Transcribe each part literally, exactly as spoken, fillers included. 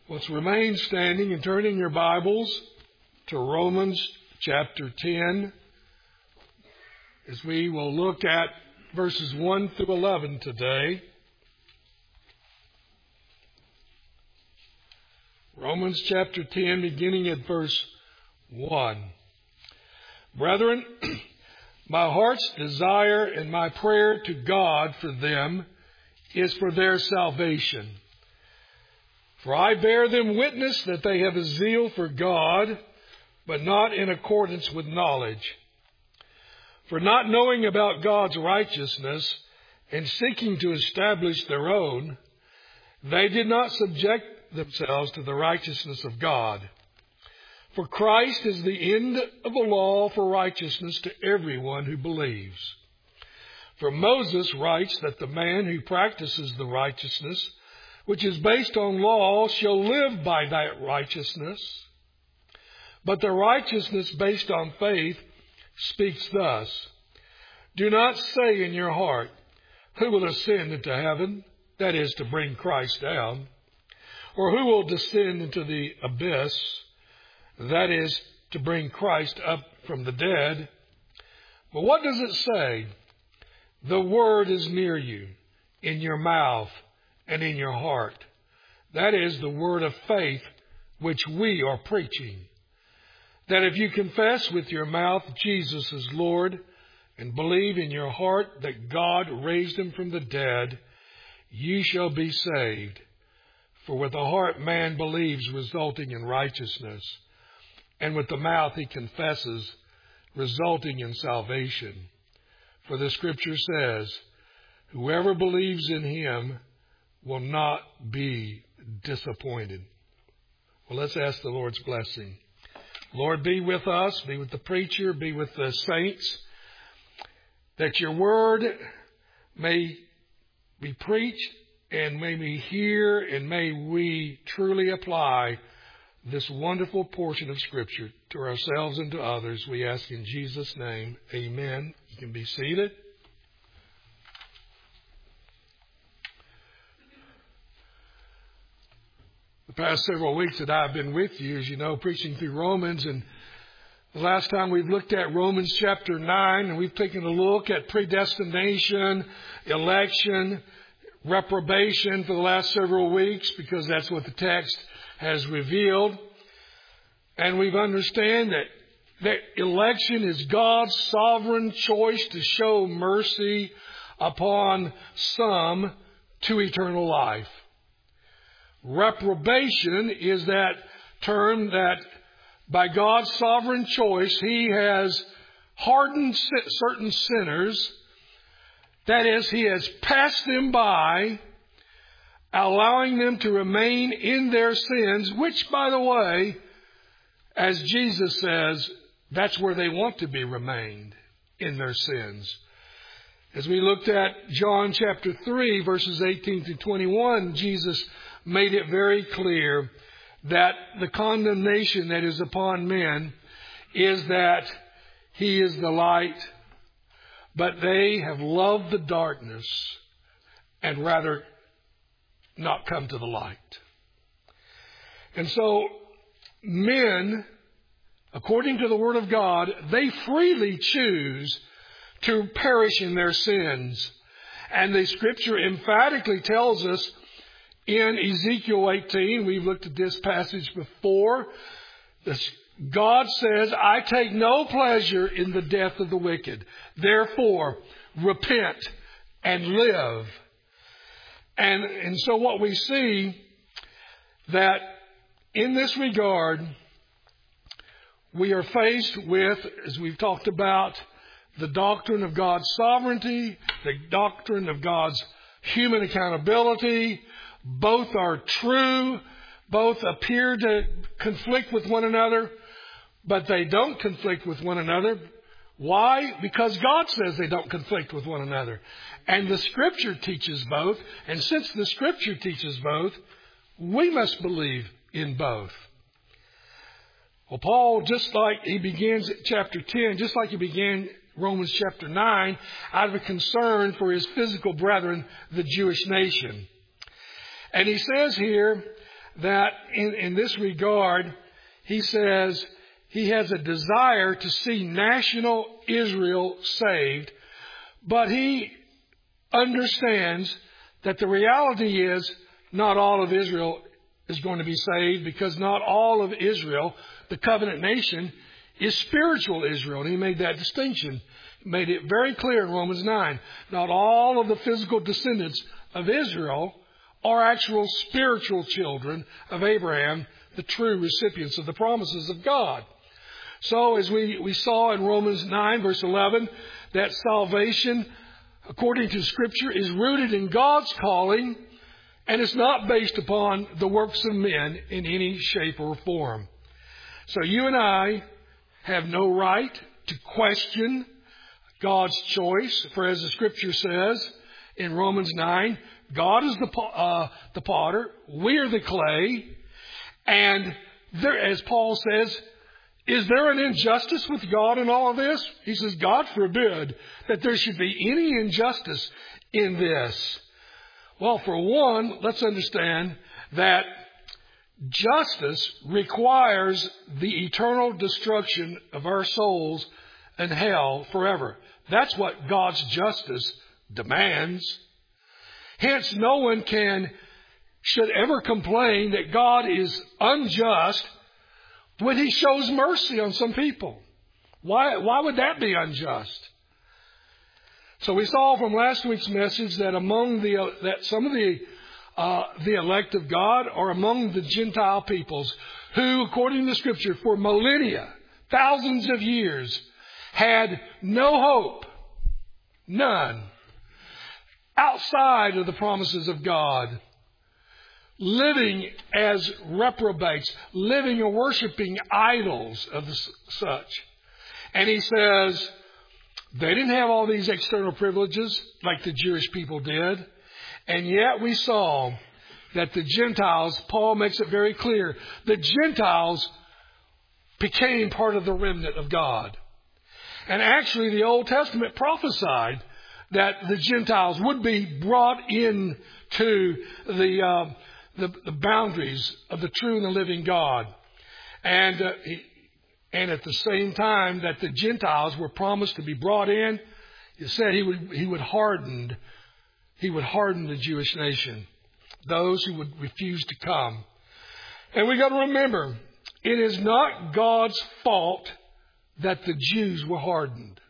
Let's remain standing and turn in your Bibles to Romans chapter ten, as we will look at verses one through eleven today. Romans chapter ten, beginning at verse one. Brethren, my heart's desire and my prayer to God for them is for their salvation. For I bear them witness that they have a zeal for God, but not in accordance with knowledge. For not knowing about God's righteousness and seeking to establish their own, they did not subject themselves to the righteousness of God. For Christ is the end of the law for righteousness to everyone who believes. For Moses writes that the man who practices the righteousness which is based on law shall live by that righteousness. But the righteousness based on faith speaks thus: do not say in your heart, who will ascend into heaven, that is, to bring Christ down, or who will descend into the abyss, that is, to bring Christ up from the dead. But what does it say? The word is near you, in your mouth and in your heart. That is the word of faith which we are preaching. That if you confess with your mouth Jesus is Lord and believe in your heart that God raised him from the dead, you shall be saved. For with the heart man believes, resulting in righteousness, and with the mouth he confesses, resulting in salvation. For the scripture says, whoever believes in him will not be disappointed. Well, let's ask the Lord's blessing. Lord, be with us, be with the preacher, be with the saints, that your word may be preached, and may we hear, and may we truly apply this wonderful portion of Scripture to ourselves and to others. We ask in Jesus' name, amen. You can be seated. The past several weeks that I've been with you, as you know, preaching through Romans, and the last time we've looked at Romans chapter nine, and we've taken a look at predestination, election, reprobation for the last several weeks, because that's what the text has revealed. And we've understand that, that election is God's sovereign choice to show mercy upon some to eternal life. Reprobation is that term that by God's sovereign choice, he has hardened certain sinners. That is, he has passed them by, allowing them to remain in their sins, which, by the way, as Jesus says, that's where they want to be remained, in their sins. As we looked at John chapter three, verses eighteen to twenty-one, Jesus made it very clear that the condemnation that is upon men is that he is the light, but they have loved the darkness and rather not come to the light. And so men, according to the Word of God, they freely choose to perish in their sins. And the Scripture emphatically tells us in Ezekiel eighteen, we've looked at this passage before, God says, I take no pleasure in the death of the wicked. Therefore, repent and live. And, and so what we see that in this regard, we are faced with, as we've talked about, the doctrine of God's sovereignty, the doctrine of God's human accountability. Both are true. Both appear to conflict with one another, but they don't conflict with one another. Why? Because God says they don't conflict with one another. And the Scripture teaches both. And since the Scripture teaches both, we must believe in both. Well, Paul, just like he begins chapter ten, just like he began Romans chapter nine, out of a concern for his physical brethren, the Jewish nation. And he says here that in, in this regard, he says he has a desire to see national Israel saved, but he understands that the reality is not all of Israel is going to be saved, because not all of Israel, the covenant nation, is spiritual Israel. And he made that distinction, made it very clear in Romans nine. Not all of the physical descendants of Israel are actual spiritual children of Abraham, the true recipients of the promises of God. So as we, we saw in Romans nine, verse eleven, that salvation, according to Scripture, is rooted in God's calling, and it's not based upon the works of men in any shape or form. So you and I have no right to question God's choice, for as the Scripture says in Romans nine, God is the, uh, the potter, we are the clay, and there, as Paul says, is there an injustice with God in all of this? He says, God forbid that there should be any injustice in this. Well, for one, let's understand that justice requires the eternal destruction of our souls in hell forever. That's what God's justice demands. Hence, no one can, should ever complain that God is unjust when He shows mercy on some people. Why, why would that be unjust? So we saw from last week's message that among the, uh, that some of the, uh, the elect of God are among the Gentile peoples who, according to Scripture, for millennia, thousands of years, had no hope, none, outside of the promises of God, living as reprobates, living and worshiping idols of the, such. And he says they didn't have all these external privileges like the Jewish people did. And yet we saw that the Gentiles, Paul makes it very clear, the Gentiles became part of the remnant of God. And actually the Old Testament prophesied that the Gentiles would be brought in to the, uh, the, the boundaries of the true and the living God. And, uh, he, and at the same time that the Gentiles were promised to be brought in, he said he would, he would harden, he would harden the Jewish nation, those who would refuse to come. And we got to remember, it is not God's fault that the Jews were hardened.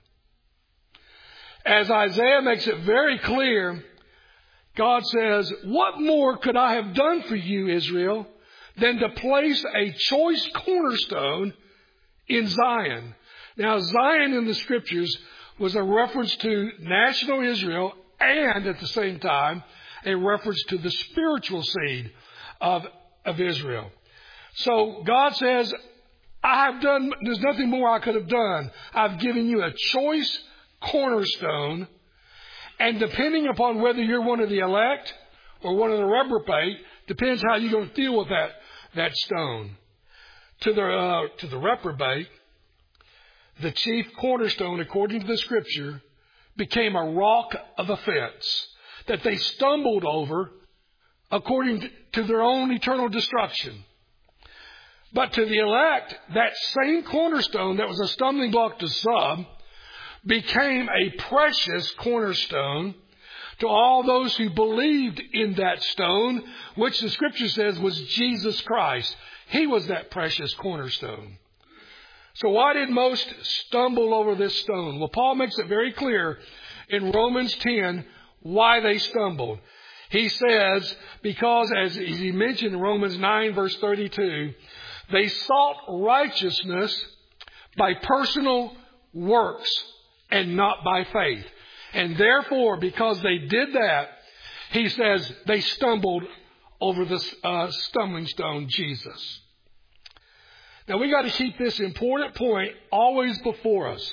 As Isaiah makes it very clear, God says, what more could I have done for you, Israel, than to place a choice cornerstone in Zion? Now, Zion in the Scriptures was a reference to national Israel and at the same time a reference to the spiritual seed of, of Israel. So God says, I have done, there's nothing more I could have done. I've given you a choice cornerstone, and depending upon whether you're one of the elect or one of the reprobate, depends how you're going to deal with that, that stone. To the, uh, to the reprobate, the chief cornerstone, according to the Scripture, became a rock of offense that they stumbled over according to their own eternal destruction. But to the elect, that same cornerstone that was a stumbling block to some became a precious cornerstone to all those who believed in that stone, which the Scripture says was Jesus Christ. He was that precious cornerstone. So why did most stumble over this stone? Well, Paul makes it very clear in Romans ten why they stumbled. He says, because as he mentioned in Romans nine, verse thirty-two, they sought righteousness by personal works and not by faith. And therefore, because they did that, he says they stumbled over the uh, stumbling stone, Jesus. Now, we got to keep this important point always before us.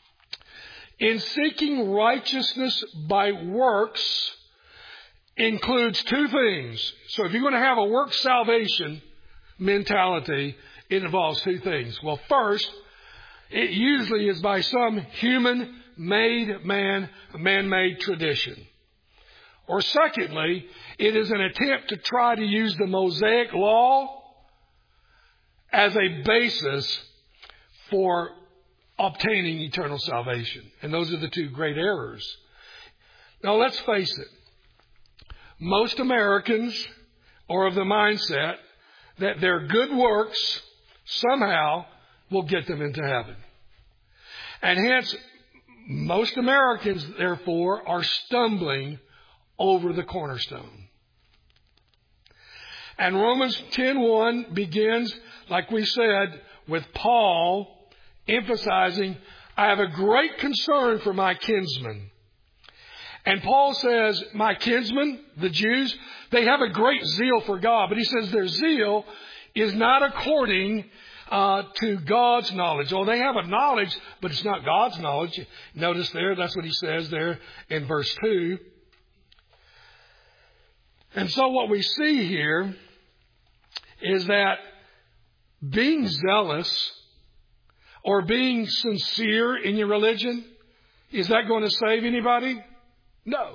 In seeking righteousness by works includes two things. So if you're going to have a work salvation mentality, it involves two things. Well, first, it usually is by some human-made man, man-made tradition. Or secondly, it is an attempt to try to use the Mosaic law as a basis for obtaining eternal salvation. And those are the two great errors. Now let's face it. Most Americans are of the mindset that their good works somehow will get them into heaven. And hence, most Americans, therefore, are stumbling over the cornerstone. And Romans ten one begins, like we said, with Paul emphasizing, I have a great concern for my kinsmen. And Paul says, my kinsmen, the Jews, they have a great zeal for God. But he says their zeal is not according uh, to God's knowledge. Oh, they have a knowledge, but it's not God's knowledge. Notice there, that's what he says there in verse two. And so what we see here is that being zealous or being sincere in your religion, is that going to save anybody? No.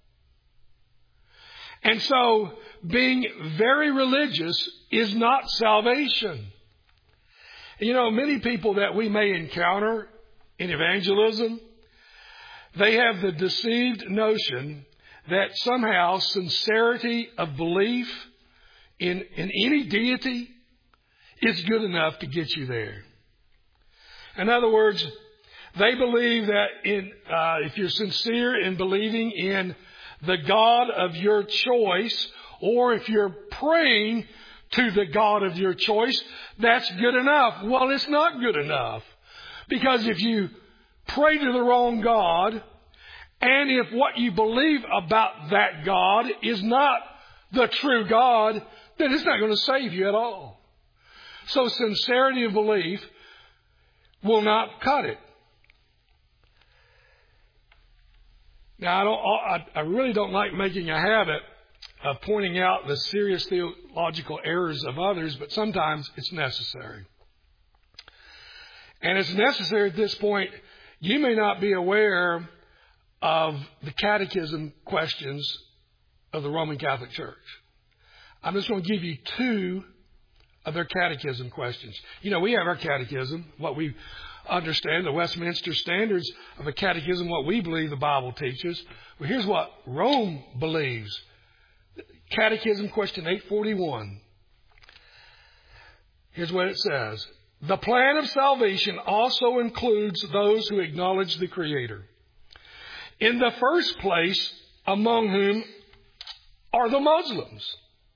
And so being very religious is not salvation. You know, many people that we may encounter in evangelism, they have the deceived notion that somehow sincerity of belief in, in any deity is good enough to get you there. In other words, they believe that in, uh, if you're sincere in believing in the God of your choice, or if you're praying to the God of your choice, that's good enough. Well, it's not good enough. Because if you pray to the wrong God, and if what you believe about that God is not the true God, then it's not going to save you at all. So sincerity of belief will not cut it. Now, I, don't, I, I really don't like making a habit of pointing out the serious theological errors of others, but sometimes it's necessary. And it's necessary at this point. You may not be aware of the catechism questions of the Roman Catholic Church. I'm just going to give you two of their catechism questions. You know, we have our catechism, what we understand, the Westminster Standards of a catechism, what we believe the Bible teaches. Well, here's what Rome believes. Catechism question eight forty-one. Here's what it says. The plan of salvation also includes those who acknowledge the Creator. In the first place, among whom are the Muslims.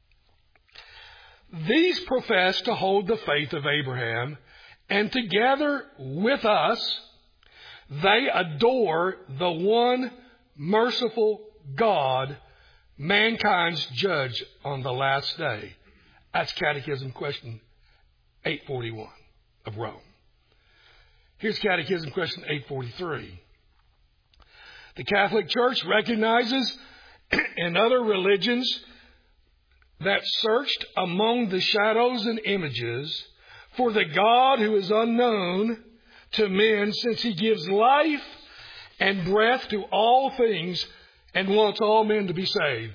These profess to hold the faith of Abraham, and together with us, they adore the one merciful God, mankind's judge on the last day. That's Catechism question eight forty-one of Rome. Here's Catechism question eight forty-three. The Catholic Church recognizes in other religions that searched among the shadows and images for the God who is unknown to men, since he gives life and breath to all things and wants all men to be saved.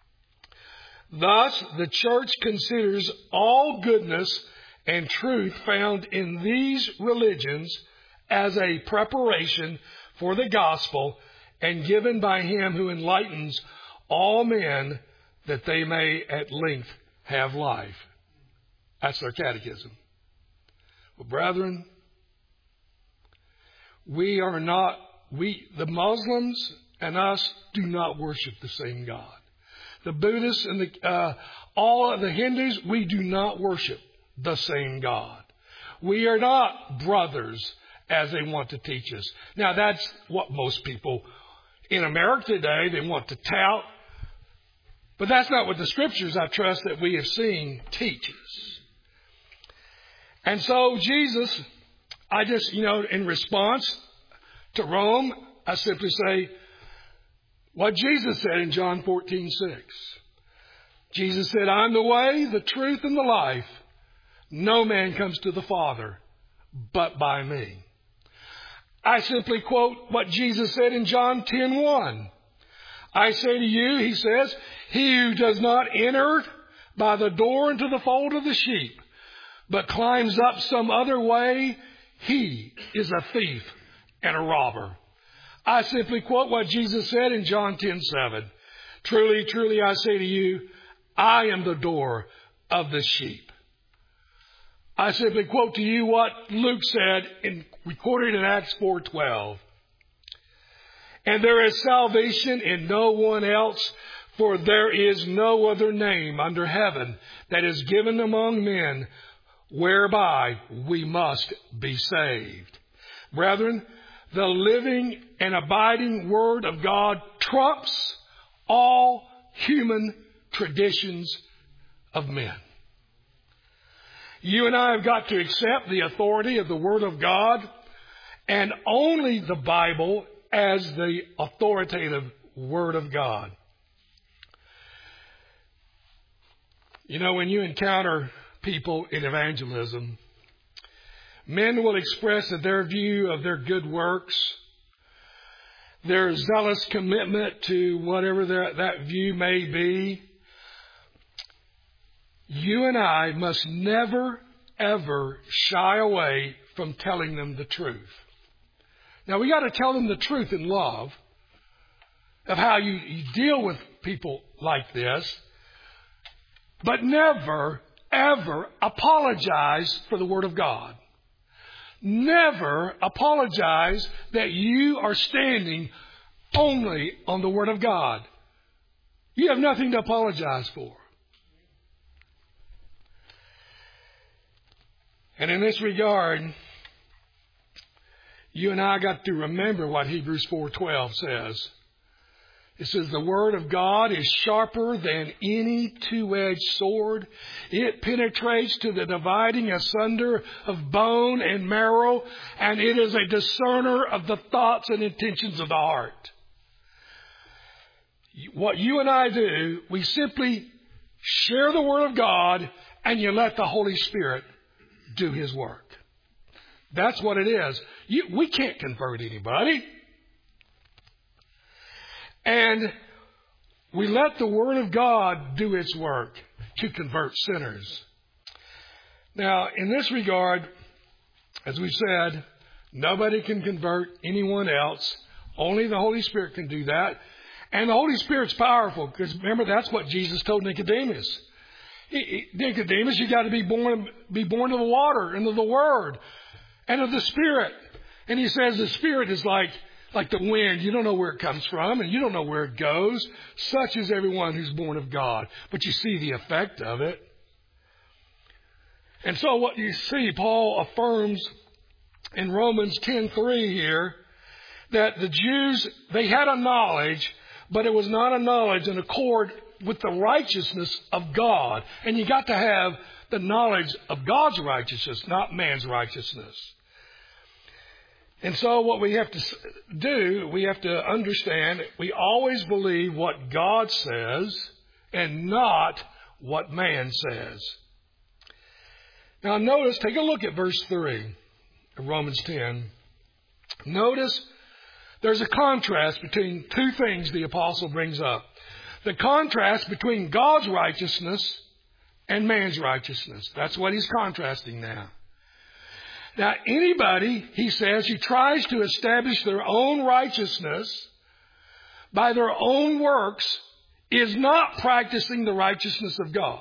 Thus, the Church considers all goodness and truth found in these religions as a preparation for the gospel and given by him who enlightens all men that they may at length have life. That's their catechism. Well, brethren, we are not, we, the Muslims and us do not worship the same God. The Buddhists and the, uh, all of the Hindus, we do not worship the same God. We are not brothers as they want to teach us. Now, that's what most people in America today, they want to tout. But that's not what the Scriptures, I trust, that we have seen teaches. And so Jesus, I just, you know, in response to Rome, I simply say what Jesus said in John fourteen six. Jesus said, I'm the way, the truth, and the life. No man comes to the Father but by me. I simply quote what Jesus said in John ten one. I say to you, he says, he who does not enter by the door into the fold of the sheep, but climbs up some other way, he is a thief and a robber. I simply quote what Jesus said in John ten seven. Truly, truly, I say to you, I am the door of the sheep. I simply quote to you what Luke said, in, recorded in Acts four twelve. And there is salvation in no one else, for there is no other name under heaven that is given among men whereby we must be saved. Brethren, the living and abiding Word of God trumps all human traditions of men. You and I have got to accept the authority of the Word of God and only the Bible as the authoritative Word of God. You know, when you encounter people in evangelism, men will express that their view of their good works, their zealous commitment to whatever their, that view may be. You and I must never, ever shy away from telling them the truth. Now, we got to tell them the truth in love of how you, you deal with people like this, but never, ever apologize for the Word of God. Never apologize that you are standing only on the Word of God. You have nothing to apologize for. And in this regard, you and I got to remember what Hebrews four twelve says. It says, the Word of God is sharper than any two-edged sword. It penetrates to the dividing asunder of bone and marrow, and it is a discerner of the thoughts and intentions of the heart. What you and I do, we simply share the Word of God, and you let the Holy Spirit do His work. That's what it is. You, we can't convert anybody. And we let the Word of God do its work to convert sinners. Now, in this regard, as we've said, nobody can convert anyone else. Only the Holy Spirit can do that. And the Holy Spirit's powerful, because remember, that's what Jesus told Nicodemus. He, he, Nicodemus, you got to be born, be born of the water and of the Word and of the Spirit. And he says the Spirit is like Like the wind, you don't know where it comes from and you don't know where it goes. Such is everyone who's born of God. But you see the effect of it. And so what you see, Paul affirms in Romans ten three here that the Jews, they had a knowledge, but it was not a knowledge in accord with the righteousness of God. And you got to have the knowledge of God's righteousness, not man's righteousness. And so what we have to do, we have to understand, we always believe what God says and not what man says. Now notice, take a look at verse three of Romans ten. Notice there's a contrast between two things the apostle brings up. The contrast between God's righteousness and man's righteousness. That's what he's contrasting now. Now, anybody, he says, who tries to establish their own righteousness by their own works is not practicing the righteousness of God.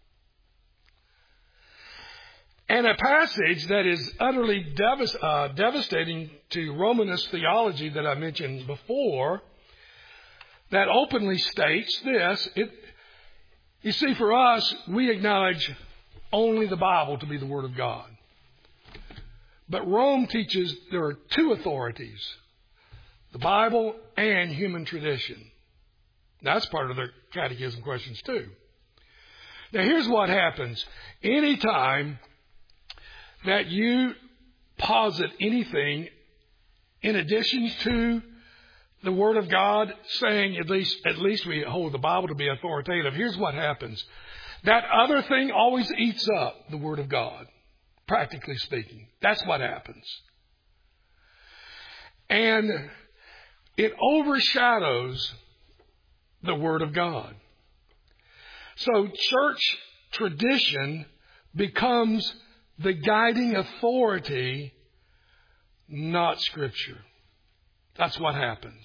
And a passage that is utterly devas- uh, devastating to Romanist theology that I mentioned before, that openly states this. It, you see, for us, we acknowledge only the Bible to be the Word of God. But Rome teaches there are two authorities, the Bible and human tradition. That's part of their catechism questions too. Now here's what happens. Anytime that you posit anything in addition to the Word of God saying at least, at least we hold the Bible to be authoritative, here's what happens. That other thing always eats up the Word of God. Practically speaking, that's what happens. And it overshadows the Word of God. So church tradition becomes the guiding authority, not Scripture. That's what happens.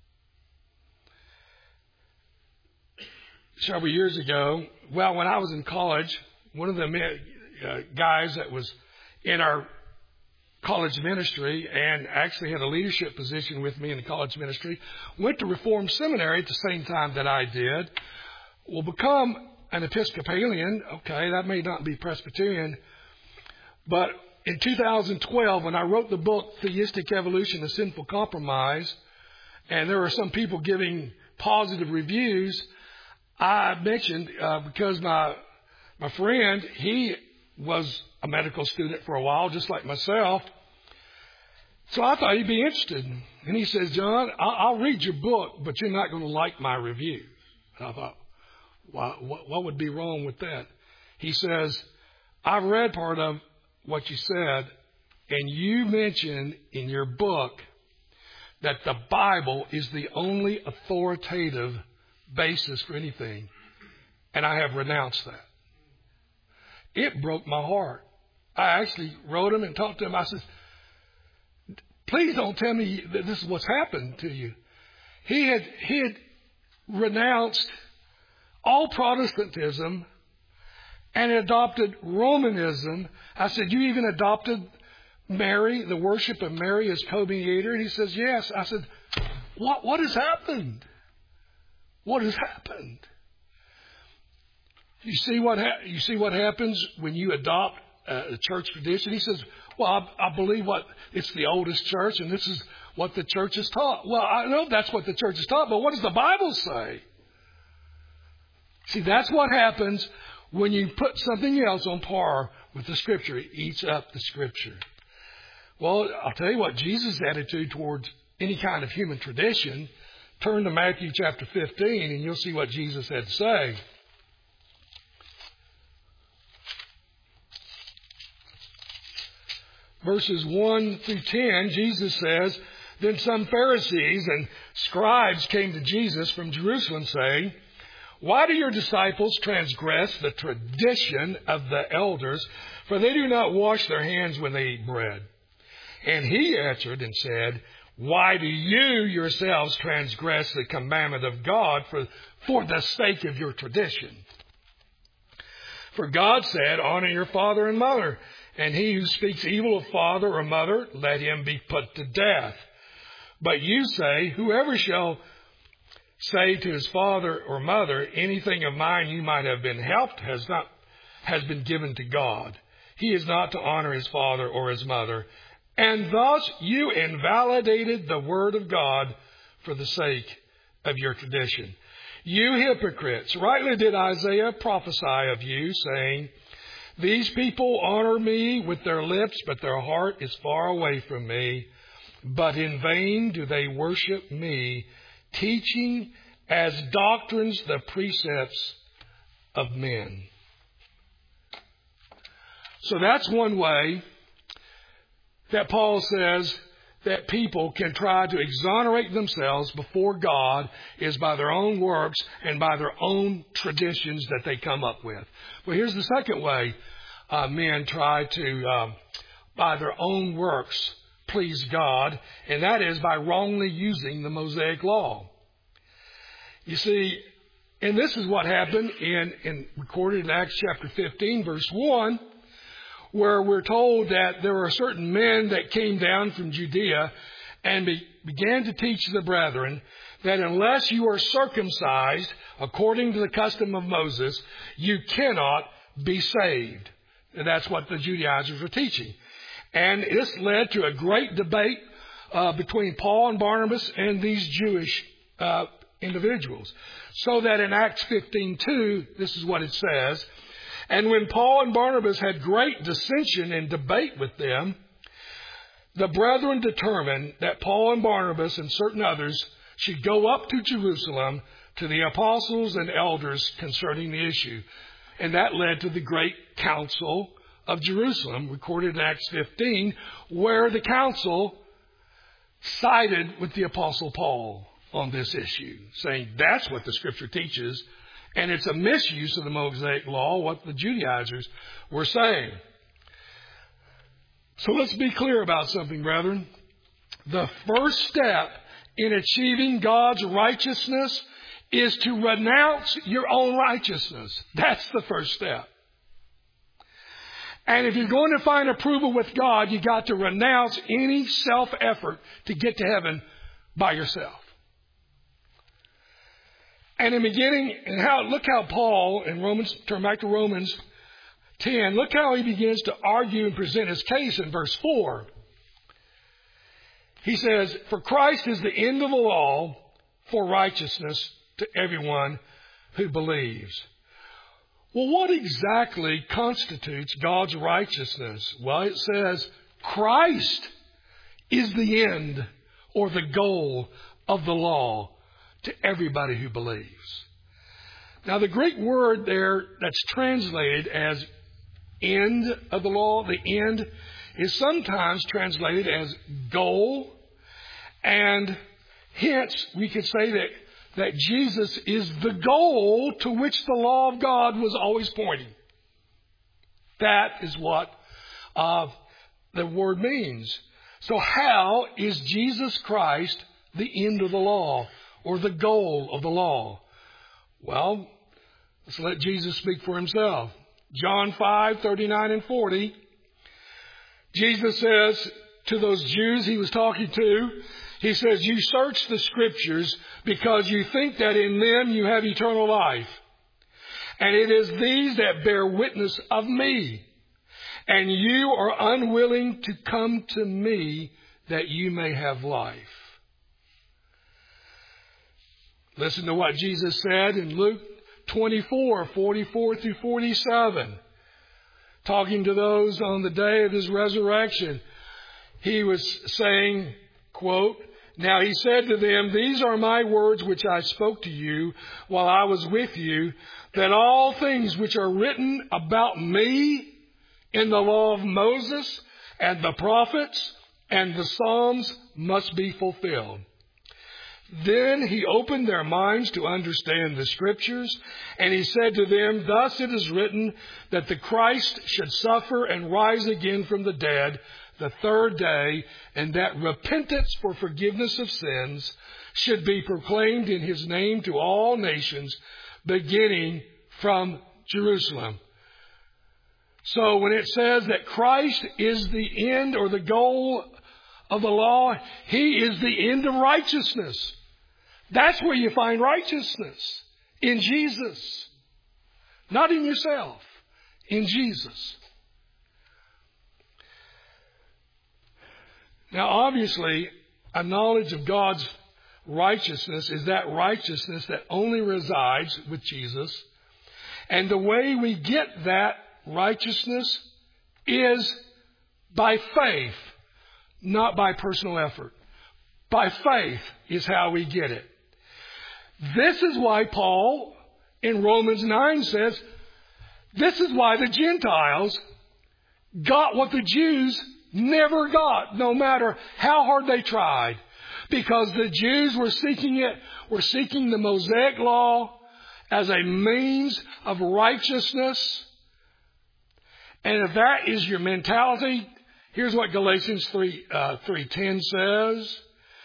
Several years ago, well, when I was in college, one of the uh, guys that was in our college ministry and actually had a leadership position with me in the college ministry went to Reformed Seminary at the same time that I did. Will become an Episcopalian. Okay, that may not be Presbyterian. But in two thousand twelve, when I wrote the book, Theistic Evolution, A Sinful Compromise, and there were some people giving positive reviews, I mentioned, uh, because my my friend, he was a medical student for a while, just like myself. So I thought he'd be interested. And he says, John, I'll, I'll read your book, but you're not going to like my review. And I thought, well, what, what would be wrong with that? He says, I've read part of what you said, and you mentioned in your book that the Bible is the only authoritative basis for anything. And I have renounced that. It broke my heart. I actually wrote him and talked to him. I said, please don't tell me that this is what's happened to you. He had, he had renounced all Protestantism and adopted Romanism. I said, you even adopted Mary, the worship of Mary as co-mediator? And he says, yes. I said, what, what has happened? What has happened? You see what ha- you see what happens when you adopt uh, a church tradition? He says, well, I, I believe what it's the oldest church, and this is what the church has taught. Well, I know that's what the church has taught, but what does the Bible say? See, that's what happens when you put something else on par with the Scripture. It eats up the Scripture. Well, I'll tell you what, Jesus' attitude towards any kind of human tradition, turn to Matthew chapter fifteen, and you'll see what Jesus had to say. Verses one through ten, Jesus says, then some Pharisees and scribes came to Jesus from Jerusalem, saying, why do your disciples transgress the tradition of the elders? For they do not wash their hands when they eat bread. And he answered and said, why do you yourselves transgress the commandment of God for, for the sake of your tradition? For God said, honor your father and mother, and he who speaks evil of father or mother, let him be put to death. But you say, whoever shall say to his father or mother, anything of mine you might have been helped has not has been given to God. He is not to honor his father or his mother. And thus you invalidated the word of God for the sake of your tradition. You hypocrites, rightly did Isaiah prophesy of you, saying, these people honor me with their lips, but their heart is far away from me. But in vain do they worship me, teaching as doctrines the precepts of men. So that's one way that Paul says that people can try to exonerate themselves before God is by their own works and by their own traditions that they come up with. Well, here's the second way uh, men try to, uh, by their own works, please God, and that is by wrongly using the Mosaic Law. You see, and this is what happened in, in recorded in Acts chapter fifteen, verse one, where we're told that there were certain men that came down from Judea and be, began to teach the brethren that unless you are circumcised according to the custom of Moses, you cannot be saved. And that's what the Judaizers were teaching. And this led to a great debate uh, between Paul and Barnabas and these Jewish uh, individuals. So that in Acts fifteen two, this is what it says, and when Paul and Barnabas had great dissension and debate with them, the brethren determined that Paul and Barnabas and certain others should go up to Jerusalem to the apostles and elders concerning the issue. And that led to the great council of Jerusalem, recorded in Acts fifteen, where the council sided with the apostle Paul. on this issue, saying that's what the Scripture teaches, and it's a misuse of the Mosaic Law, what the Judaizers were saying. So let's be clear about something, brethren. The first step in achieving God's righteousness is to renounce your own righteousness. That's the first step. And if you're going to find approval with God, you got to renounce any self-effort to get to heaven by yourself. And in beginning, and how look how Paul in Romans, turn back to Romans ten, look how he begins to argue and present his case in verse four. He says, "For Christ is the end of the law for righteousness to everyone who believes." Well, what exactly constitutes God's righteousness? Well, it says Christ is the end or the goal of the law to everybody who believes. Now, the Greek word there that's translated as end of the law, the end, is sometimes translated as goal. And hence, we could say that, that Jesus is the goal to which the law of God was always pointing. That is what uh, the word means. So how is Jesus Christ the end of the law or the goal of the law? Well, let's let Jesus speak for himself. John five, thirty-nine and forty. Jesus says to those Jews he was talking to, he says, "You search the Scriptures because you think that in them you have eternal life. And it is these that bear witness of me. And you are unwilling to come to me that you may have life." Listen to what Jesus said in Luke twenty-four, forty-four through forty-seven. Talking to those on the day of his resurrection, he was saying, quote, "Now he said to them, these are my words which I spoke to you while I was with you, that all things which are written about me in the law of Moses and the prophets and the Psalms must be fulfilled." Then he opened their minds to understand the Scriptures, and he said to them, "Thus it is written that the Christ should suffer and rise again from the dead the third day, and that repentance for forgiveness of sins should be proclaimed in his name to all nations, beginning from Jerusalem." So when it says that Christ is the end or the goal of the law, he is the end of righteousness. That's where you find righteousness, in Jesus. Not in yourself, in Jesus. Now, obviously, a knowledge of God's righteousness is that righteousness that only resides with Jesus. And the way we get that righteousness is by faith, not by personal effort. By faith is how we get it. This is why Paul in Romans nine says, this is why the Gentiles got what the Jews never got, no matter how hard they tried. Because the Jews were seeking it, were seeking the Mosaic law as a means of righteousness. And if that is your mentality, here's what Galatians three ten says.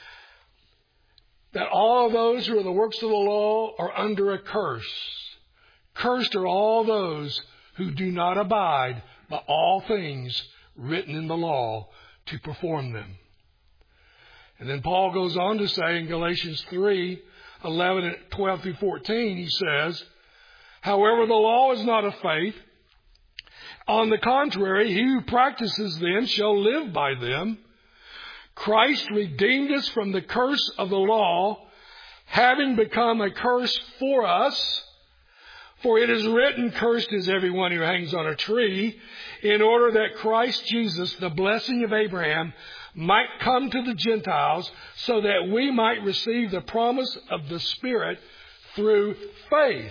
That all those who are the works of the law are under a curse. Cursed are all those who do not abide by all things written in the law to perform them. And then Paul goes on to say in Galatians three, eleven, twelve through fourteen, he says, "However, the law is not of faith. On the contrary, he who practices them shall live by them. Christ redeemed us from the curse of the law, having become a curse for us. For it is written, cursed is everyone who hangs on a tree, in order that Christ Jesus, the blessing of Abraham, might come to the Gentiles, so that we might receive the promise of the Spirit through faith."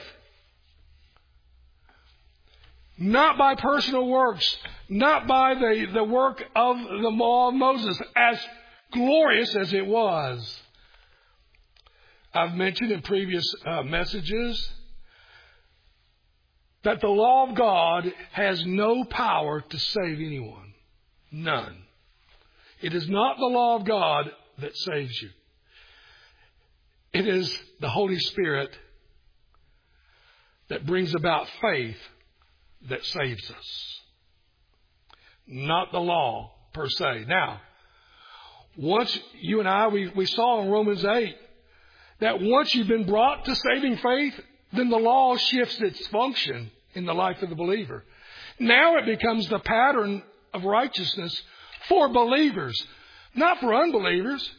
Not by personal works, not by the, the work of the law of Moses, as glorious as it was. I've mentioned in previous uh, messages that the law of God has no power to save anyone. None. It is not the law of God that saves you. It is the Holy Spirit that brings about faith that saves us. Not the law per se. Now, once you and I, we, we saw in Romans eight that once you've been brought to saving faith, then the law shifts its function in the life of the believer. Now it becomes the pattern of righteousness for believers, not for unbelievers,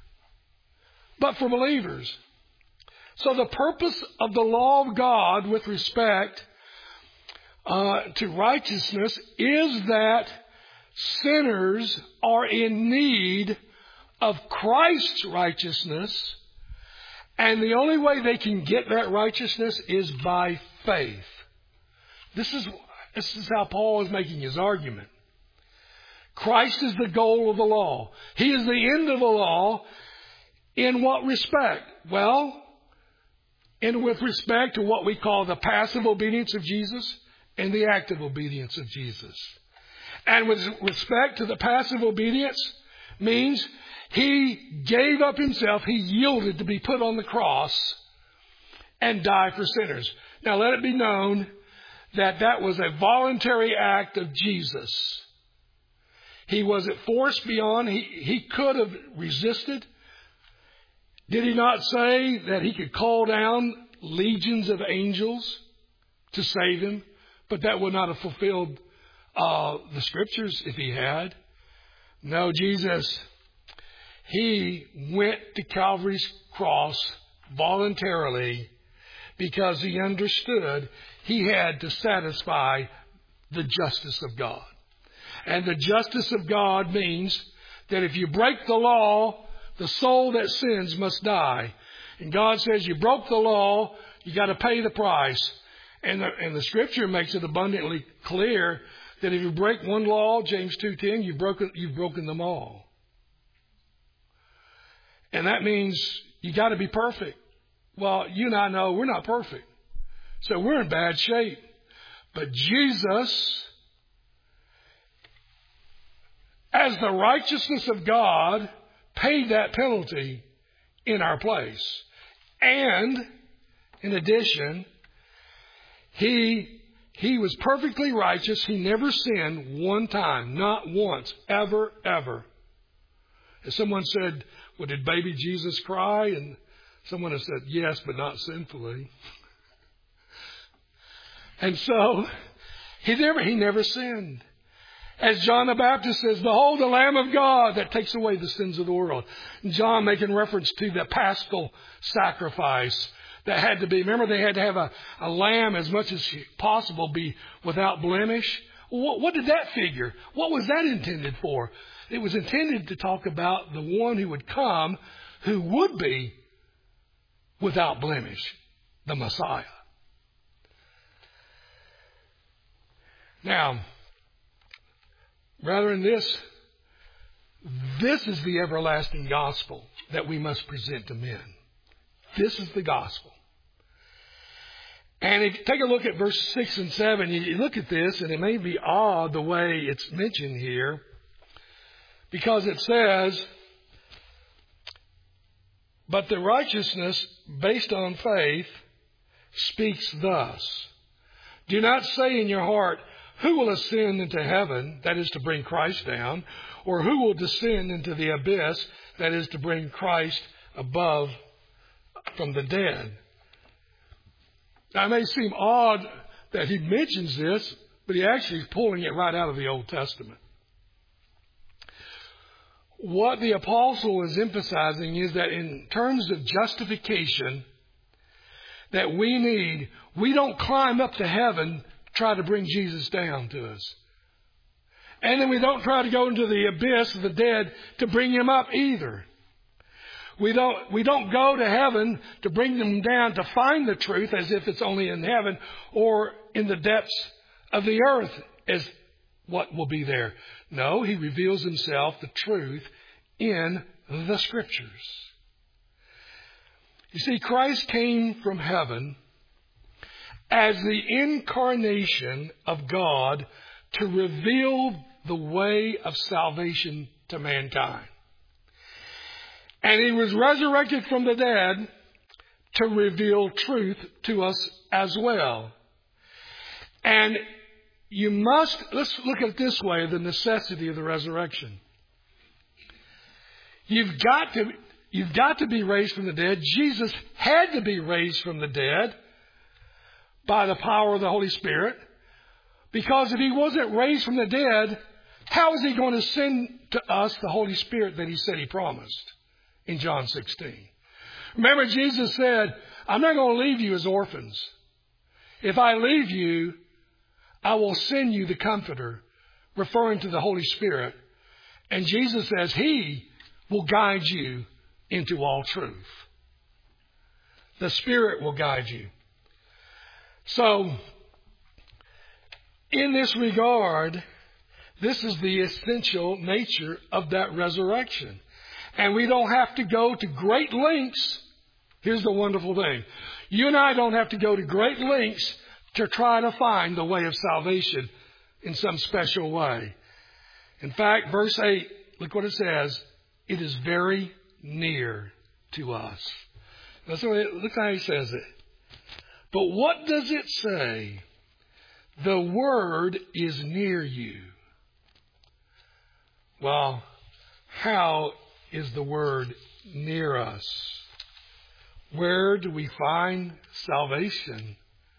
but for believers. So the purpose of the law of God with respect uh, to righteousness is that sinners are in need of Christ's righteousness, and the only way they can get that righteousness is by faith. This is, this is how Paul is making his argument. Christ is the goal of the law. He is the end of the law. In what respect? Well, in with respect to what we call the passive obedience of Jesus and the active obedience of Jesus. And with respect to the passive obedience means he gave up himself. He yielded to be put on the cross and die for sinners. Now let it be known that that was a voluntary act of Jesus. He wasn't forced beyond. He, he could have resisted. Did he not say that he could call down legions of angels to save him? But that would not have fulfilled uh, the scriptures if he had. No, Jesus, he went to Calvary's cross voluntarily because he understood he had to satisfy the justice of God. And the justice of God means that if you break the law, the soul that sins must die. And God says you broke the law, you got to pay the price. And the, and the scripture makes it abundantly clear that if you break one law, James two ten, you've broken, you've broken them all. And that means you got to be perfect. Well, you and I know we're not perfect. So we're in bad shape. But Jesus, as the righteousness of God, paid that penalty in our place. And, in addition, he, he was perfectly righteous. He never sinned one time. Not once. Ever, ever. As someone said, well, did baby Jesus cry? And someone has said, yes, but not sinfully. And so, he never, he never sinned. As John the Baptist says, behold the Lamb of God that takes away the sins of the world. And John making reference to the paschal sacrifice that had to be, remember they had to have a, a lamb as much as possible be without blemish. What, what did that figure? What was that intended for? It was intended to talk about the one who would come who would be without blemish, the Messiah. Now, rather than this, this is the everlasting gospel that we must present to men. This is the gospel. And if you take a look at verse six and seven, you look at this, and it may be odd the way it's mentioned here, because it says, but the righteousness based on faith speaks thus. Do not say in your heart, who will ascend into heaven, that is to bring Christ down, or who will descend into the abyss, that is to bring Christ above from the dead. Now, it may seem odd that he mentions this, but he actually is pulling it right out of the Old Testament. What the apostle is emphasizing is that in terms of justification that we need, we don't climb up to heaven try to bring Jesus down to us. And then we don't try to go into the abyss of the dead to bring him up either. We don't, we don't go to heaven to bring them down to find the truth as if it's only in heaven or in the depths of the earth as what will be there. No, he reveals himself, the truth, in the scriptures. You see, Christ came from heaven as the incarnation of God to reveal the way of salvation to mankind. And he was resurrected from the dead to reveal truth to us as well. And you must, let's look at it this way, the necessity of the resurrection. You've got to, you've got to be raised from the dead. Jesus had to be raised from the dead by the power of the Holy Spirit. Because if he wasn't raised from the dead, how is he going to send to us the Holy Spirit that he said he promised in John sixteen? Remember, Jesus said, I'm not going to leave you as orphans. If I leave you, I will send you the Comforter, referring to the Holy Spirit. And Jesus says he will guide you into all truth. The Spirit will guide you. So, in this regard, this is the essential nature of that resurrection. And we don't have to go to great lengths. Here's the wonderful thing. You and I don't have to go to great lengths to try to find the way of salvation in some special way. In fact, verse eight, look what it says. It is very near to us. That's what it, look how he says it. But what does it say? The word is near you. Well, how is the word near us? Where do we find salvation?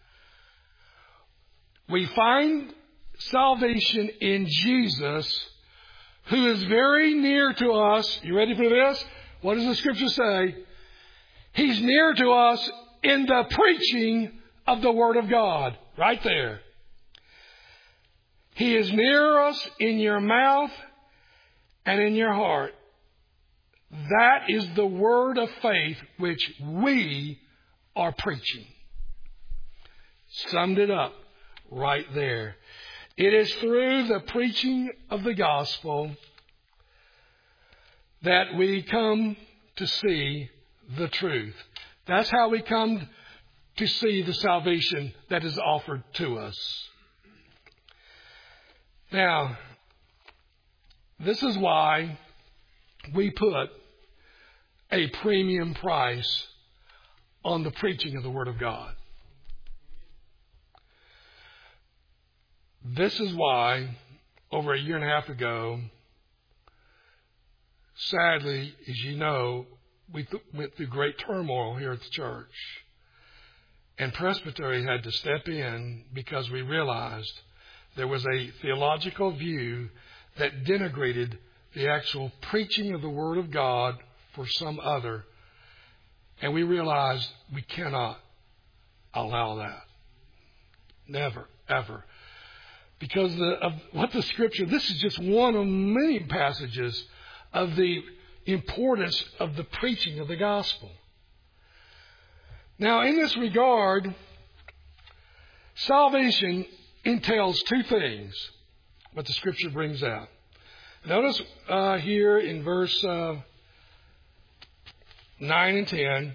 We find salvation in Jesus, who is very near to us. You ready for this? What does the scripture say? He's near to us in the preaching of the Word of God. Right there. He is near us in your mouth and in your heart. That is the word of faith which we are preaching. Summed it up right there. It is through the preaching of the gospel that we come to see the truth. That's how we come to see the salvation that is offered to us. Now, this is why we put a premium price on the preaching of the Word of God. This is why, over a year and a half ago, sadly, as you know, we th- went through great turmoil here at the church. And Presbytery had to step in because we realized there was a theological view that denigrated the actual preaching of the Word of God for some other. And we realized we cannot allow that. Never, ever. Because the, of what the Scripture, this is just one of many passages of the importance of the preaching of the gospel. Now, in this regard, salvation entails two things, what the Scripture brings out. Notice uh, here in verse uh, nine and ten,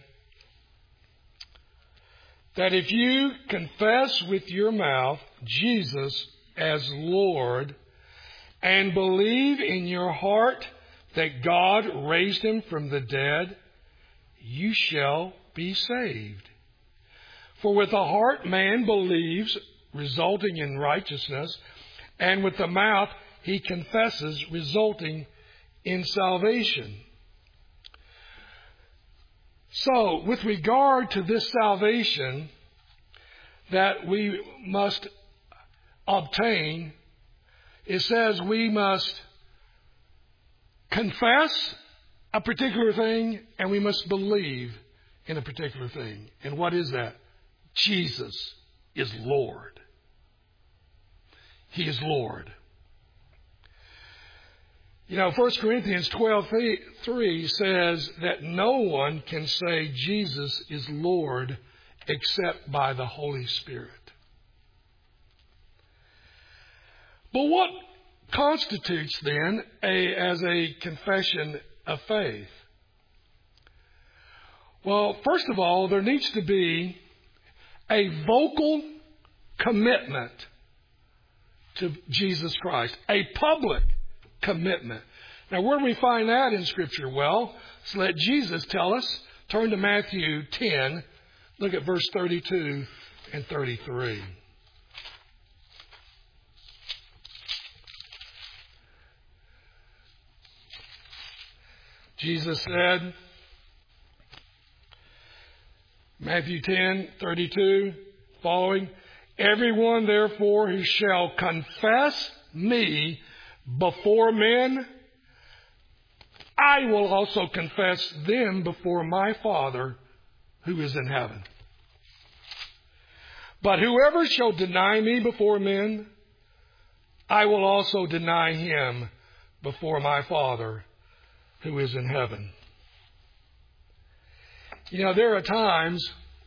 that if you confess with your mouth Jesus as Lord and believe in your heart that God raised him from the dead, you shall be saved. For with the heart man believes, resulting in righteousness, and with the mouth he confesses, resulting in salvation. So, with regard to this salvation that we must obtain, it says we must confess a particular thing and we must believe in a particular thing. And what is that? Jesus is Lord. He is Lord. You know, First Corinthians twelve three says that no one can say Jesus is Lord except by the Holy Spirit. But what constitutes then a, as a confession of faith? Well, first of all, there needs to be a vocal commitment to Jesus Christ, a public commitment. Now, where do we find that in Scripture? Well, let's let Jesus tell us. Turn to Matthew ten. Look at verse thirty-two and thirty-three. Jesus said, Matthew ten, thirty-two, following, everyone therefore who shall confess me before men, I will also confess them before my Father who is in heaven. But whoever shall deny me before men, I will also deny him before my Father who is in heaven. You know, there are times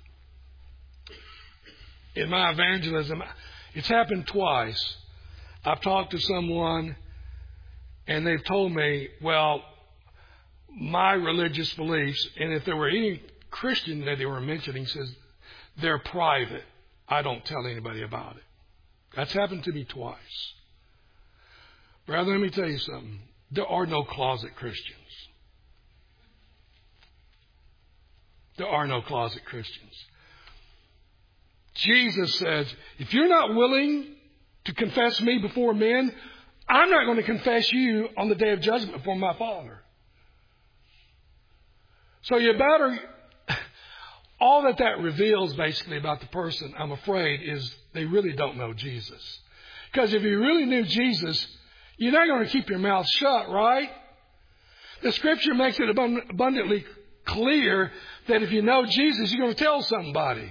in my evangelism, it's happened twice. I've talked to someone and they've told me, well, my religious beliefs, and if there were any Christian that they were mentioning, says they're private. I don't tell anybody about it. That's happened to me twice. Brother, let me tell you something. There are no closet Christians. There are no closet Christians. Jesus says, if you're not willing to confess me before men, I'm not going to confess you on the day of judgment before my Father. So you better, all that that reveals basically about the person, I'm afraid, is they really don't know Jesus. Because if you really knew Jesus, you're not going to keep your mouth shut, right? The Scripture makes it abundantly clear that if you know Jesus, you're going to tell somebody.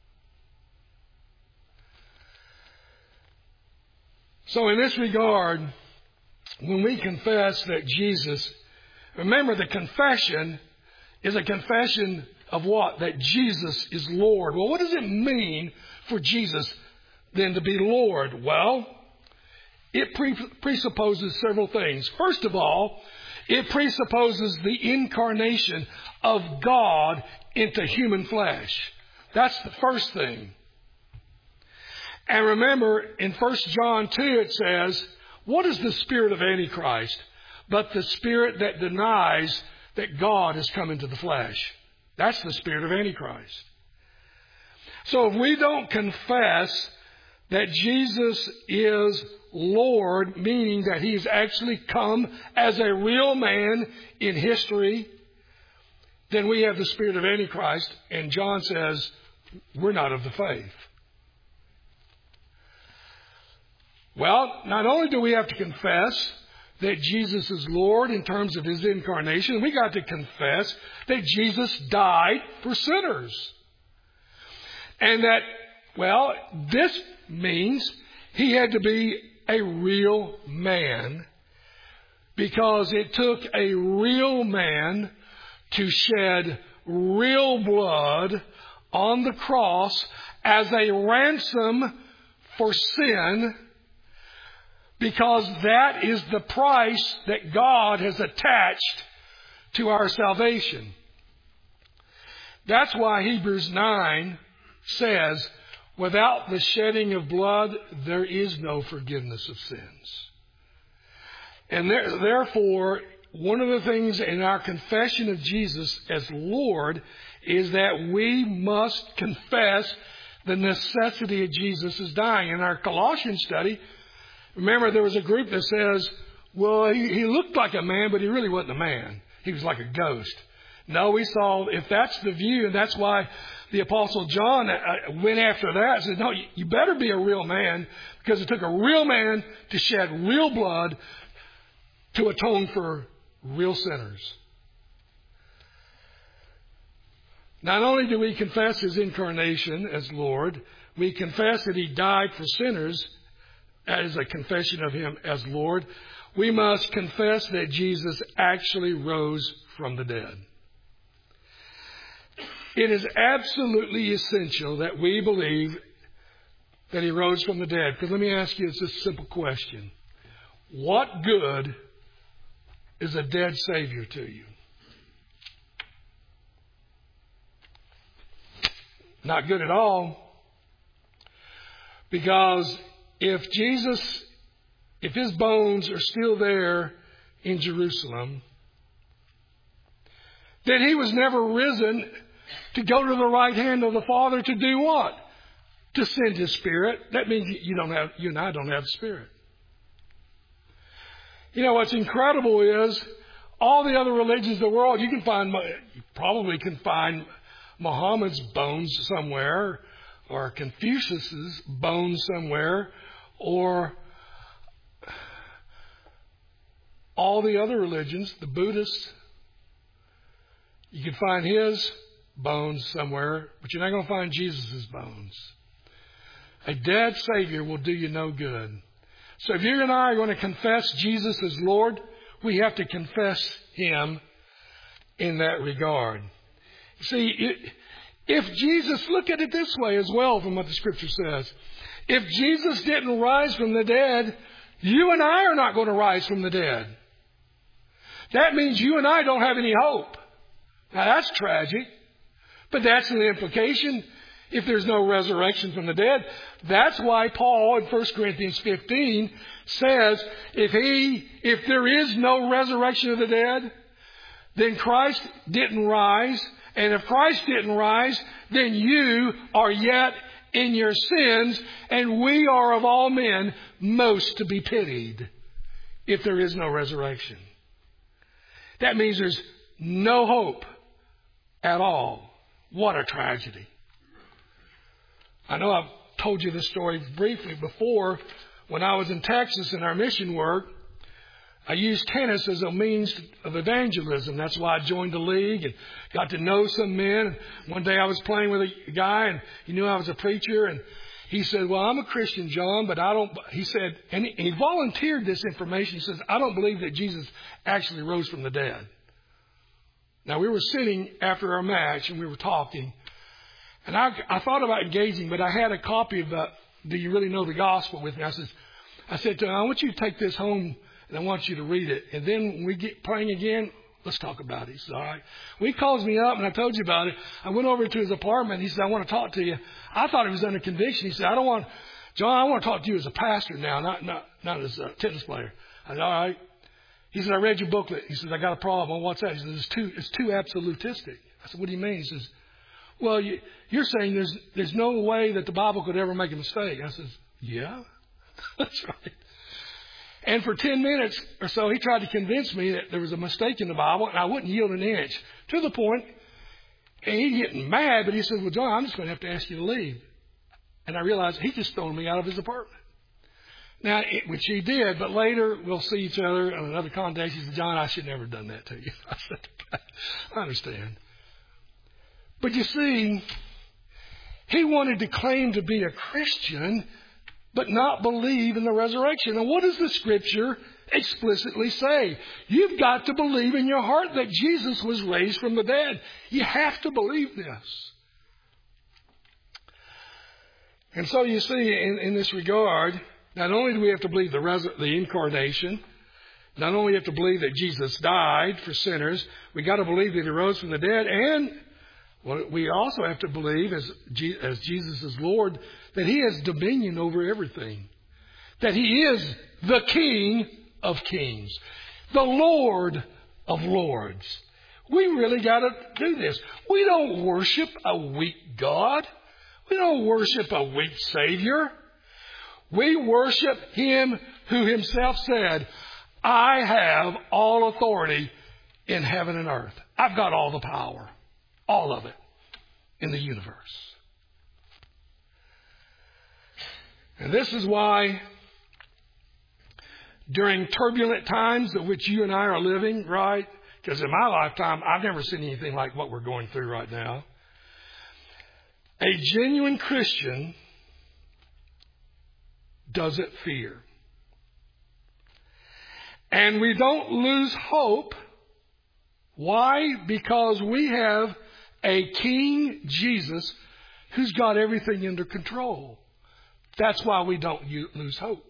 So in this regard, when we confess that Jesus, remember the confession is a confession of what? That Jesus is Lord. Well, what does it mean for Jesus then to be Lord? Well, it pre- presupposes several things. First of all, it presupposes the incarnation of God into human flesh. That's the first thing. And remember, in First John two it says, what is the spirit of Antichrist but the spirit that denies that God has come into the flesh? That's the spirit of Antichrist. So if we don't confess that Jesus is Lord, meaning that He's actually come as a real man in history, then we have the spirit of Antichrist, and John says we're not of the faith. Well, not only do we have to confess that Jesus is Lord in terms of His incarnation, we got to confess that Jesus died for sinners. And that, well, this means He had to be a real man, because it took a real man to shed real blood on the cross as a ransom for sin, because that is the price that God has attached to our salvation. That's why Hebrews nine says, without the shedding of blood, there is no forgiveness of sins. And there, therefore, one of the things in our confession of Jesus as Lord is that we must confess the necessity of Jesus' dying. In our Colossians study, remember, there was a group that says, well, he, he looked like a man, but he really wasn't a man. He was like a ghost. No, we saw, if that's the view, and that's why the Apostle John went after that and said, no, you better be a real man, because it took a real man to shed real blood to atone for real sinners. Not only do we confess His incarnation as Lord, we confess that He died for sinners as a confession of Him as Lord. We must confess that Jesus actually rose from the dead. It is absolutely essential that we believe that He rose from the dead. Because let me ask you this simple question. What good is a dead Savior to you? Not good at all. Because if Jesus, if his bones are still there in Jerusalem, then he was never risen to go to the right hand of the Father to do what? To send his Spirit. That means you don't have, you and I don't have the Spirit. You know, what's incredible is all the other religions of the world, you can find, you probably can find Muhammad's bones somewhere, or Confucius's bones somewhere, or all the other religions, the Buddhists. You can find his bones somewhere, but you're not going to find Jesus' bones. A dead Savior will do you no good. So if you and I are going to confess Jesus as Lord, we have to confess him in that regard. See, it, if Jesus, look at it this way as well from what the Scripture says. If Jesus didn't rise from the dead, you and I are not going to rise from the dead. That means you and I don't have any hope. Now that's tragic, but that's the implication. If there's no resurrection from the dead, that's why Paul in First Corinthians fifteen says, if he, if there is no resurrection of the dead, then Christ didn't rise. And if Christ didn't rise, then you are yet in your sins, and we are of all men most to be pitied if there is no resurrection. That means there's no hope at all. What a tragedy. I know I've told you this story briefly before. When I was in Texas in our mission work, I used tennis as a means of evangelism. That's why I joined the league and got to know some men. One day I was playing with a guy, and he knew I was a preacher, and he said, well, I'm a Christian, John, but I don't, he said, and he, and he volunteered this information. He says, I don't believe that Jesus actually rose from the dead. Now, we were sitting after our match, and we were talking. And I, I thought about engaging, but I had a copy of the Do You Really Know the Gospel with me. I said, I said to him, I want you to take this home, and I want you to read it. And then when we get playing again, let's talk about it. He said, all right. When he calls me up, and I told you about it, I went over to his apartment. He said, I want to talk to you. I thought he was under conviction. He said, I don't want, John, I want to talk to you as a pastor now, not not not as a tennis player. I said, all right. He said, I read your booklet. He said, I got a problem. Well, what's that? He said, it's too, it's too absolutistic. I said, what do you mean? He says, well, you, you're saying there's there's no way that the Bible could ever make a mistake. I says, yeah, that's right. And for ten minutes or so, he tried to convince me that there was a mistake in the Bible, and I wouldn't yield an inch. To the point, and he's getting mad, but he said, well, John, I'm just going to have to ask you to leave. And I realized he just thrown me out of his apartment. Now, it, which he did, but later we'll see each other on another context. He said, John, I should never have done that to you. I said, I understand. But you see, he wanted to claim to be a Christian, but not believe in the resurrection. And what does the Scripture explicitly say? You've got to believe in your heart that Jesus was raised from the dead. You have to believe this. And so you see, in, in this regard, not only do we have to believe the, res- the incarnation, not only have to believe that Jesus died for sinners, we got to believe that he rose from the dead, and what we also have to believe, as, Je- as Jesus is Lord, that he has dominion over everything. That he is the King of kings, the Lord of lords. We really got to do this. We don't worship a weak God. We don't worship a weak Savior. We worship him who himself said, I have all authority in heaven and earth. I've got all the power. All of it in the universe. And this is why during turbulent times of which you and I are living, right? Because in my lifetime, I've never seen anything like what we're going through right now. A genuine Christian doesn't fear. And we don't lose hope. Why? Because we have a King Jesus who's got everything under control. That's why we don't lose hope.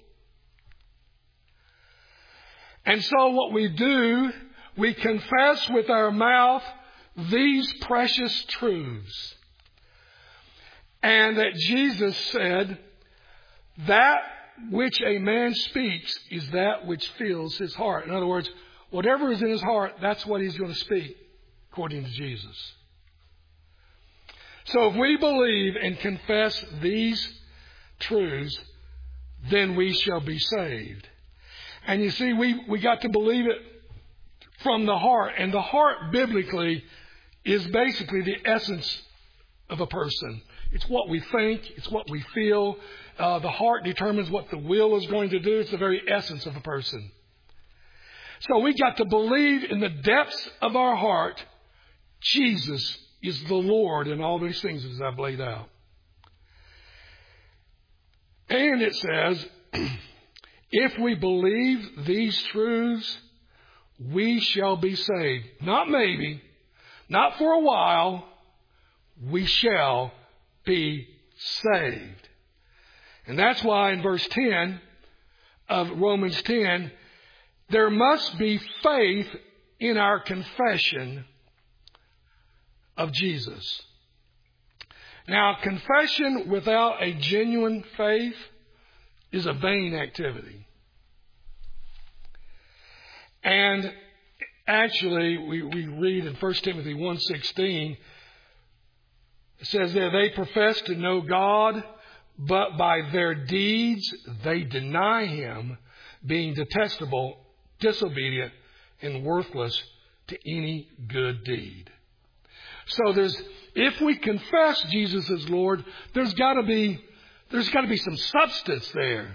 And so what we do, we confess with our mouth these precious truths. And that Jesus said, that which a man speaks is that which fills his heart. In other words, whatever is in his heart, that's what he's going to speak, according to Jesus. So if we believe and confess these truths, then we shall be saved. And you see, we, we got to believe it from the heart. And the heart, biblically, is basically the essence of a person. It's what we think. It's what we feel. Uh, the heart determines what the will is going to do. It's the very essence of a person. So we got to believe in the depths of our heart, Jesus is the Lord in all these things as I've laid out. And it says, if we believe these truths, we shall be saved. Not maybe, not for a while, we shall be saved. And that's why in verse ten of Romans ten, there must be faith in our confession of Jesus. Now, confession without a genuine faith is a vain activity. And actually, we, we read in First Timothy one sixteen, it says there, they profess to know God, but by their deeds they deny Him, being detestable, disobedient, and worthless to any good deed. So there's, if we confess Jesus as Lord, there's got to be, there's got to be some substance there.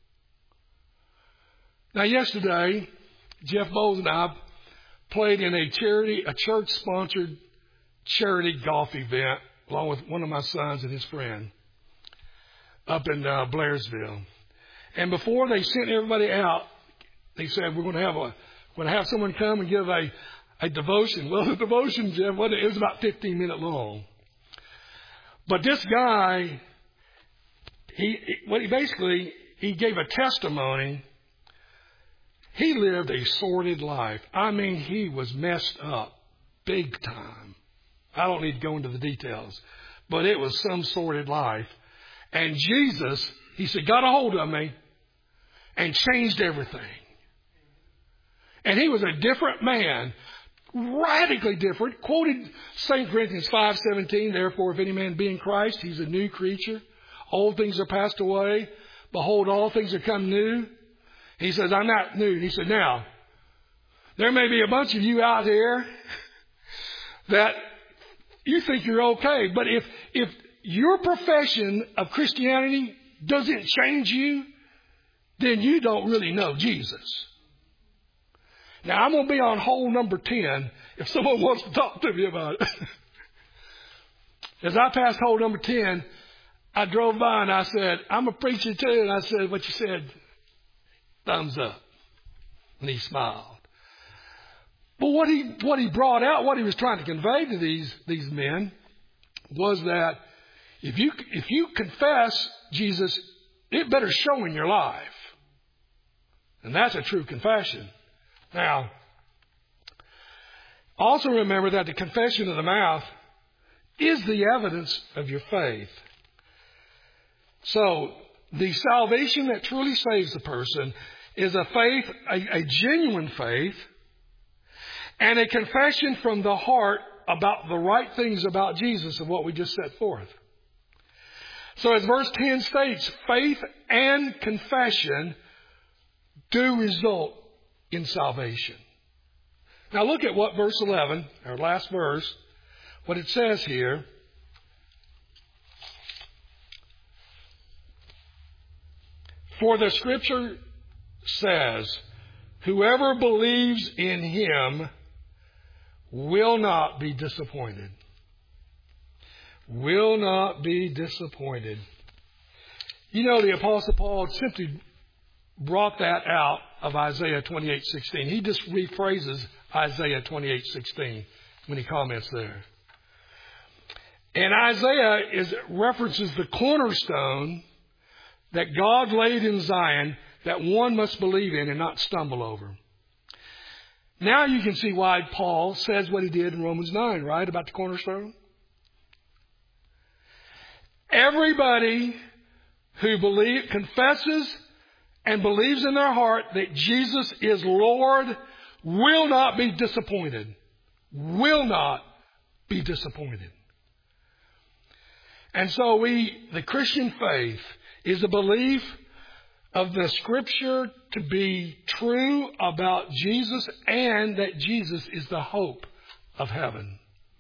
Now, yesterday, Jeff Bowles and I played in a charity, a church-sponsored charity golf event, along with one of my sons and his friend, up in uh, Blairsville. And before they sent everybody out, they said, we're going to have a, we're going to have someone come and give a, a devotion. Well, the devotion, Jeff, it was about fifteen minutes long. But this guy, he, what he basically, he gave a testimony. He lived a sordid life. I mean, he was messed up big time. I don't need to go into the details, but it was some sordid life. And Jesus, he said, got a hold of me and changed everything. And he was a different man, radically different. Quoted Second Corinthians five seventeen, therefore, if any man be in Christ, he's a new creature. Old things are passed away. Behold, all things are come new. He says, I'm not new. He said, now, there may be a bunch of you out there that you think you're okay. But if, if your profession of Christianity doesn't change you, then you don't really know Jesus. Now, I'm going to be on hole number ten if someone wants to talk to me about it. As I passed hole number ten, I drove by and I said, I'm a preacher too. And I said, what you said, thumbs up. And he smiled. But what he, what he brought out, what he was trying to convey to these, these men was that if you, if you confess Jesus, it better show in your life. And that's a true confession. Now, also remember that the confession of the mouth is the evidence of your faith. So, the salvation that truly saves the person is a faith, a, a genuine faith, and a confession from the heart about the right things about Jesus of what we just set forth. So as verse ten states, faith and confession do result in salvation. Now look at what verse eleven, our last verse, what it says here. For the scripture says, whoever believes in him will not be disappointed. Will not be disappointed. You know, the Apostle Paul simply brought that out of Isaiah twenty-eight sixteen. He just rephrases Isaiah twenty-eight sixteen when he comments there. And Isaiah is references the cornerstone that God laid in Zion that one must believe in and not stumble over. Now you can see why Paul says what he did in Romans nine, right, about the cornerstone. Everybody who believe, confesses and believes in their heart that Jesus is Lord will not be disappointed. Will not be disappointed. And so we, the Christian faith is a belief of the Scripture to be true about Jesus and that Jesus is the hope of heaven.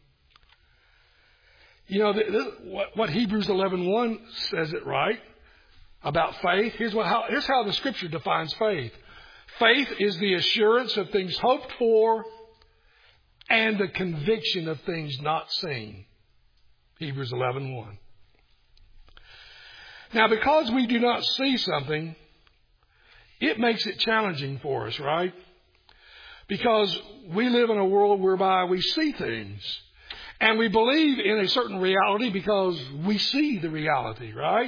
You know, the, the, what, what Hebrews eleven one says it right about faith. Here's, what, how, here's how the Scripture defines faith. Faith is the assurance of things hoped for and the conviction of things not seen. Hebrews eleven one. Now, because we do not see something, it makes it challenging for us, right? Because we live in a world whereby we see things. And we believe in a certain reality because we see the reality, right?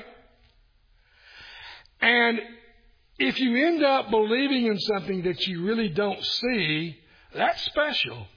And if you end up believing in something that you really don't see, that's special.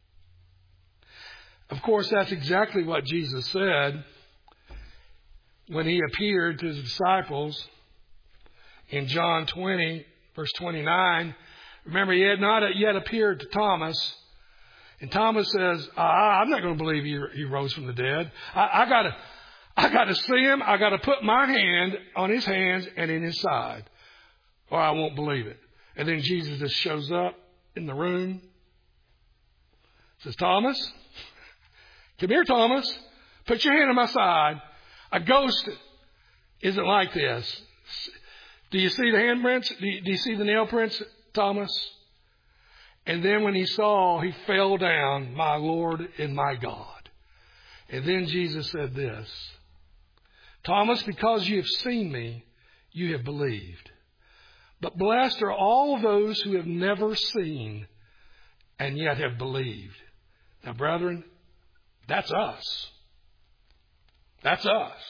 Of course, that's exactly what Jesus said when he appeared to his disciples in John twenty, verse twenty-nine. Remember, he had not yet appeared to Thomas. And Thomas says, ah, I'm not going to believe he, he rose from the dead. I, I gotta, I gotta see him. I gotta put my hand on his hands and in his side, or I won't believe it. And then Jesus just shows up in the room. Says, Thomas, come here, Thomas. Put your hand on my side. A ghost isn't like this. Do you see the handprints? Do you, do you see the nail prints, Thomas? And then when he saw, he fell down, my Lord and my God. And then Jesus said this, Thomas, because you have seen me, you have believed. But blessed are all those who have never seen and yet have believed. Now, brethren, that's us. That's us.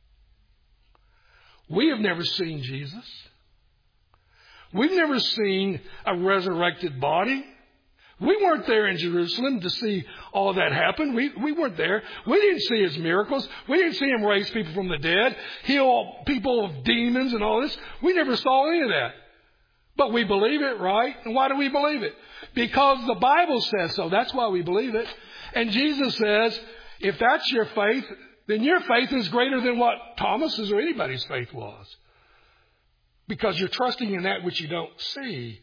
We have never seen Jesus. We've never seen a resurrected body. We weren't there in Jerusalem to see all that happen. We, we weren't there. We didn't see his miracles. We didn't see him raise people from the dead, heal people of demons and all this. We never saw any of that. But we believe it, right? And why do we believe it? Because the Bible says so. That's why we believe it. And Jesus says, if that's your faith, then your faith is greater than what Thomas's or anybody's faith was. Because you're trusting in that which you don't see.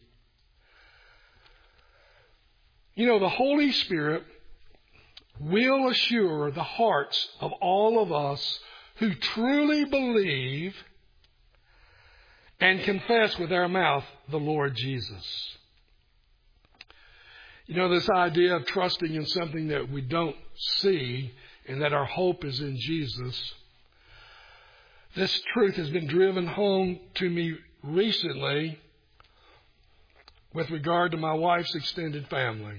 You know, the Holy Spirit will assure the hearts of all of us who truly believe and confess with our mouth the Lord Jesus. You know, this idea of trusting in something that we don't see and that our hope is in Jesus. This truth has been driven home to me recently with regard to my wife's extended family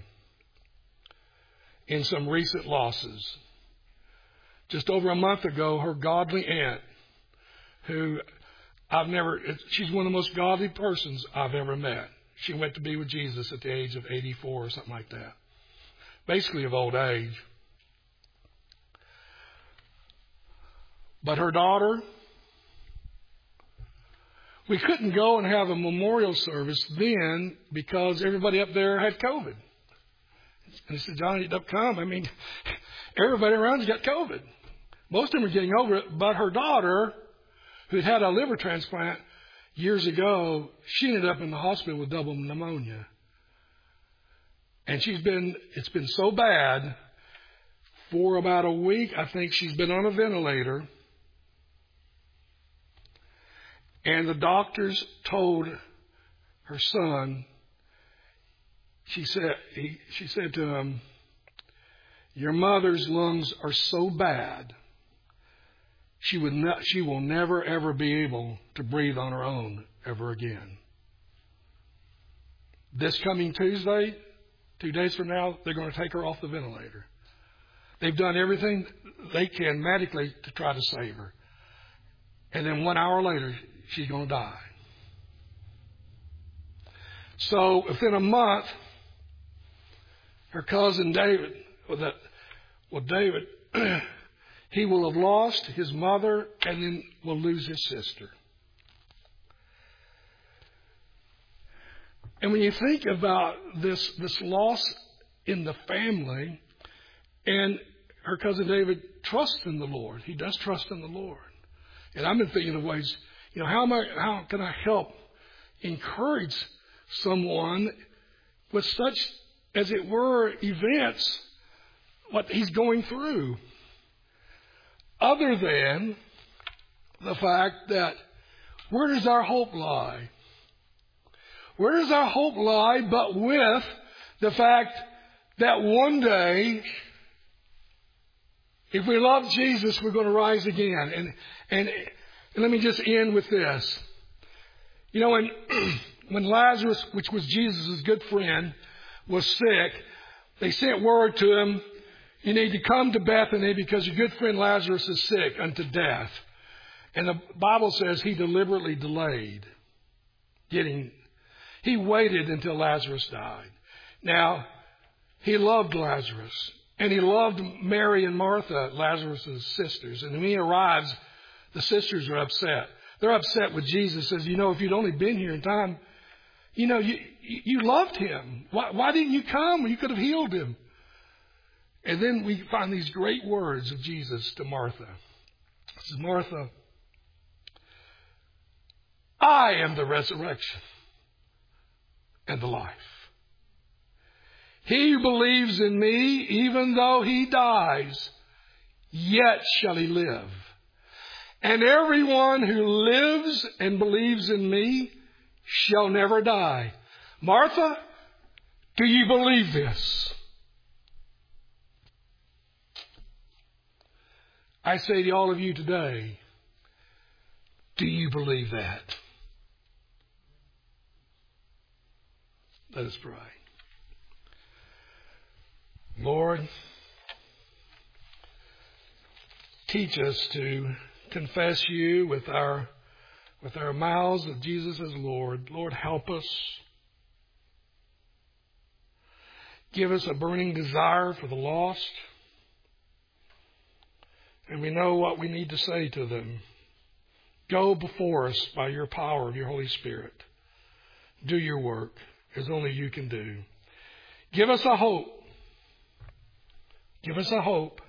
in some recent losses. Just over a month ago, her godly aunt, who I've never, she's one of the most godly persons I've ever met. She went to be with Jesus at the age of eighty-four or something like that. Basically of old age. But her daughter, we couldn't go and have a memorial service then because everybody up there had COVID. And I said, Johnny, don't come. I mean, everybody around's got COVID. Most of them are getting over it. But her daughter, who had had a liver transplant years ago, she ended up in the hospital with double pneumonia. And she's been, it's been so bad for about a week. I think she's been on a ventilator. And the doctors told her son, she said, he, she said to him, your mother's lungs are so bad, she would not, she will never ever be able to breathe on her own ever again. This coming Tuesday, two days from now, they're going to take her off the ventilator. They've done everything they can medically to try to save her. And then one hour later, she's going to die. So within a month, her cousin David, well, that, well David, He will have lost his mother and then will lose his sister. And when you think about this, this loss in the family, and her cousin David trusts in the Lord. He does trust in the Lord. And I've been thinking of ways, you know, how am I, how can I help encourage someone with such, as it were, events, what he's going through, other than the fact that where does our hope lie? Where does our hope lie but with the fact that one day, if we love Jesus, we're going to rise again. And, and, and let me just end with this. You know, when, when Lazarus, which was Jesus' good friend, was sick, they sent word to him, you need to come to Bethany because your good friend Lazarus is sick unto death. And the Bible says he deliberately delayed getting, he waited until Lazarus died. Now, he loved Lazarus. And he loved Mary and Martha, Lazarus' sisters. And when he arrives, the sisters are upset. They're upset with Jesus. Says, you know, if you'd only been here in time, you know, you you loved him. Why, why didn't you come? You could have healed him. And then we find these great words of Jesus to Martha. He says, Martha, I am the resurrection and the life. He who believes in me, even though he dies, yet shall he live. And everyone who lives and believes in me shall never die. Martha, do you believe this? I say to all of you today, do you believe that? Let us pray. Lord, teach us to confess you with our with our mouths that Jesus is Lord. Lord, help us. Give us a burning desire for the lost. And we know what we need to say to them. Go before us by your power of your Holy Spirit. Do your work as only you can do. Give us a hope. Give us a hope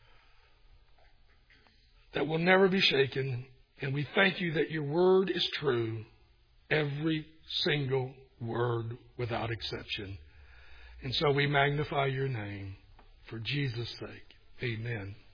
that will never be shaken. And we thank you that your word is true. Every single word without exception. And so we magnify your name for Jesus' sake. Amen.